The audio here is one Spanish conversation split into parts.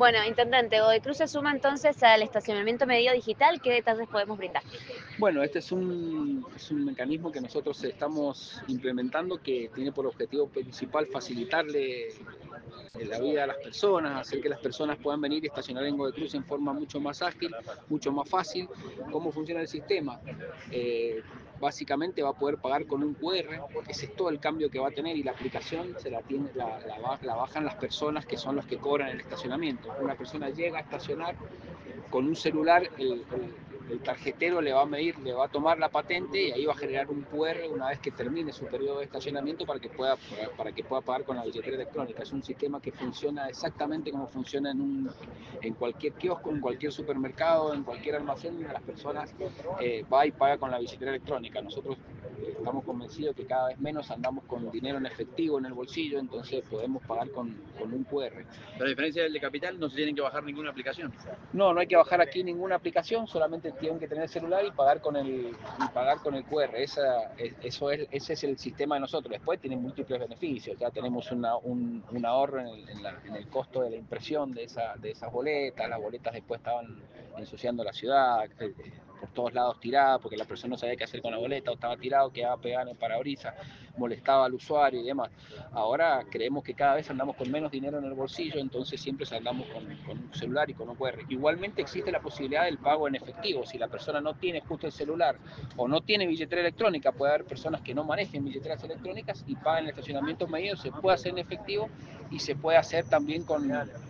Bueno, intendente, Godoy Cruz se suma entonces al estacionamiento medido digital. ¿Qué detalles podemos brindar? Bueno, este es un mecanismo que nosotros estamos implementando que tiene por objetivo principal facilitarle la vida a las personas, hacer que las personas puedan venir y estacionar en Godoy Cruz en forma mucho más ágil, mucho más fácil. ¿Cómo funciona el sistema? Básicamente va a poder pagar con un QR, ese es todo el cambio que va a tener, y la aplicación la bajan las personas que son las que cobran el estacionamiento. Una persona llega a estacionar con un celular, el tarjetero le va a medir, le va a tomar la patente y ahí va a generar un QR una vez que termine su periodo de estacionamiento para que pueda pagar con la billetera electrónica. Es un sistema que funciona exactamente como funciona en cualquier kiosco, en cualquier supermercado, en cualquier almacén donde las personas va y paga con la billetera electrónica. Nosotros estamos convencidos que cada vez menos andamos con dinero en efectivo en el bolsillo, entonces podemos pagar con un QR. Pero a diferencia del de Capital, no se tienen que bajar ninguna aplicación. No, no hay que bajar aquí ninguna aplicación, solamente tienen que tener el celular y pagar con el QR. Ese es el sistema de nosotros. Después tiene múltiples beneficios. Ya tenemos un ahorro en el costo de la impresión de esas boletas. Las boletas después estaban ensuciando la ciudad, por todos lados tiradas, porque la persona no sabía qué hacer con la boleta, o estaba tirado, quedaba pegada en el parabrisas, molestaba al usuario y demás. Ahora creemos que cada vez andamos con menos dinero en el bolsillo, entonces siempre andamos con un celular y con un QR. Igualmente existe la posibilidad del pago en efectivo. Si la persona no tiene justo el celular o no tiene billetera electrónica, puede haber personas que no manejen billeteras electrónicas y pagan el estacionamiento medido, se puede hacer en efectivo y se puede hacer también con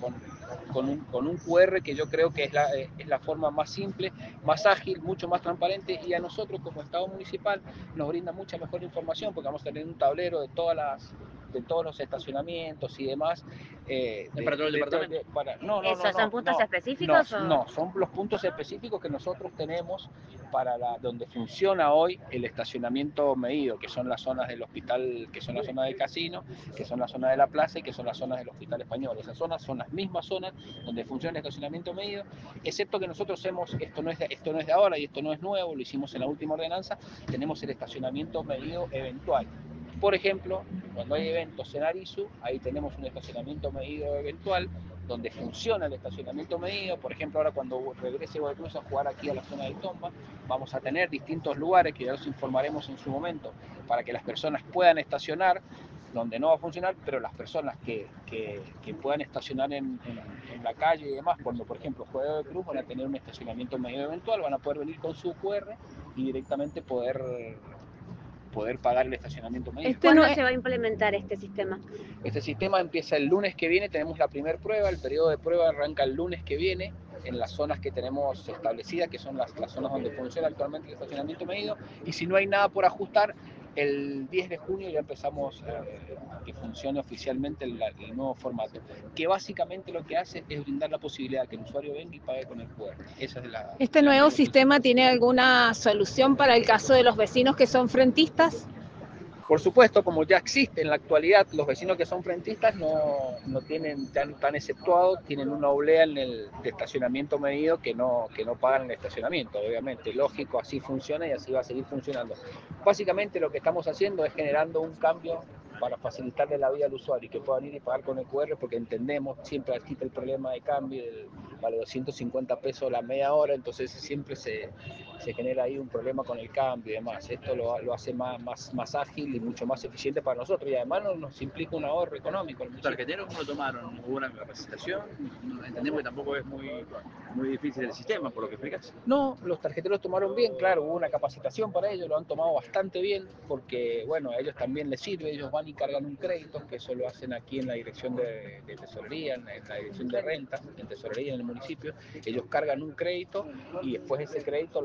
un QR, que yo creo que es la forma más simple, más ágil, mucho más transparente, y a nosotros como Estado municipal nos brinda mucha mejor información porque vamos a tener un tablero de todos los estacionamientos y demás. ¿Es para todo el departamento? ¿Esos son puntos específicos? No, son los puntos específicos que nosotros tenemos para donde funciona hoy el estacionamiento medido, que son las zonas del hospital, que son la zona del casino, que son la zona de la plaza y que son las zonas del Hospital Español. Esas zonas son las mismas zonas donde funciona el estacionamiento medido, excepto que nosotros esto no es de ahora y esto no es nuevo, lo hicimos en la última ordenanza, tenemos el estacionamiento medido eventual. Por ejemplo, cuando hay eventos en Arizu, ahí tenemos un estacionamiento medido eventual, donde funciona el estacionamiento medido. Por ejemplo, ahora cuando regrese Godoy Cruz a jugar aquí a la zona del Tomba, vamos a tener distintos lugares que ya los informaremos en su momento para que las personas puedan estacionar, donde no va a funcionar, pero las personas que puedan estacionar en la calle y demás, cuando por ejemplo juegue Godoy Cruz, van a tener un estacionamiento medido eventual, van a poder venir con su QR y directamente poder pagar el estacionamiento medido. ¿Cuándo se va a implementar este sistema? Este sistema empieza el lunes que viene, tenemos la primera prueba, el periodo de prueba arranca el lunes que viene en las zonas que tenemos establecidas, que son las zonas donde funciona actualmente el estacionamiento medido, y si no hay nada por ajustar, el 10 de junio ya empezamos a que funcione oficialmente el nuevo formato, que básicamente lo que hace es brindar la posibilidad que el usuario venga y pague con el QR. Esa es ¿Este nuevo sistema tiene alguna solución para el caso de los vecinos que son frentistas? Por supuesto, como ya existe en la actualidad, los vecinos que son frentistas no tienen tan exceptuado, tienen una oblea de estacionamiento medido que no pagan el estacionamiento, obviamente. Lógico, así funciona y así va a seguir funcionando. Básicamente lo que estamos haciendo es generando un cambio para facilitarle la vida al usuario y que puedan ir y pagar con el QR, porque entendemos, siempre existe el problema de cambio, vale 250 pesos la media hora, entonces siempre se genera ahí un problema con el cambio y demás. Esto lo hace más ágil y mucho más eficiente para nosotros, y además nos implica un ahorro económico. ¿Los tarjeteros cómo lo tomaron? ¿Hubo una capacitación? Entendemos que tampoco es muy difícil el sistema, por lo que explicas. No, los tarjeteros tomaron bien, claro, hubo una capacitación para ellos, lo han tomado bastante bien, porque bueno, a ellos también les sirve, ellos van y cargan un crédito, que eso lo hacen aquí en la dirección de tesorería, en la dirección de renta, en tesorería en el municipio. Ellos cargan un crédito y después ese crédito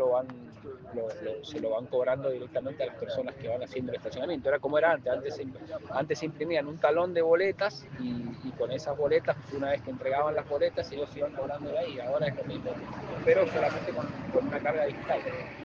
se lo van cobrando directamente a las personas que van haciendo el estacionamiento. Era como era antes se imprimían un talón de boletas y con esas boletas, una vez que entregaban las boletas, ellos iban cobrando de ahí. Ahora es lo mismo, pero solamente con una carga digital.